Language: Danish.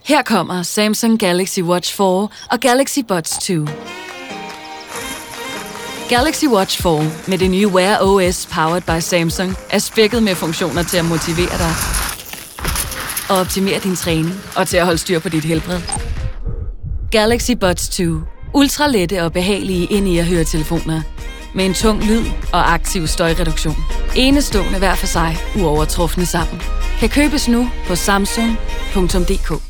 Her kommer Samsung Galaxy Watch 4 og Galaxy Buds 2. Galaxy Watch 4 med det nye Wear OS powered by Samsung er spækket med funktioner til at motivere dig og optimere din træning og til at holde styr på dit helbred. Galaxy Buds 2. Ultra lette og behagelige ind-i-øre-høretelefoner med en tung lyd og aktiv støjreduktion. Enestående hver for sig, uovertrufne sammen. Kan købes nu på samsung.dk.